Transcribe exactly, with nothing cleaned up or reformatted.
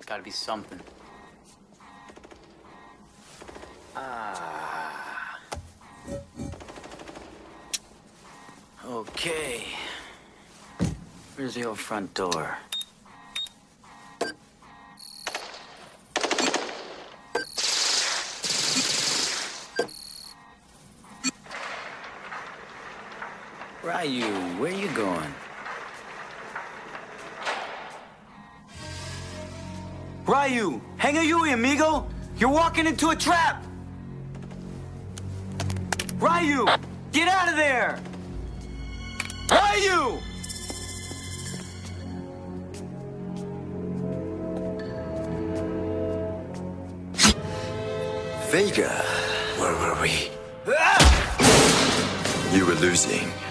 Gotta be something. Ah. Okay. Where's the old front door? Ryu, where you going? Ryu! Hang a Yui, amigo! You're walking into a trap! Ryu! Get out of there! Ryu! Vega, where were we? You were losing.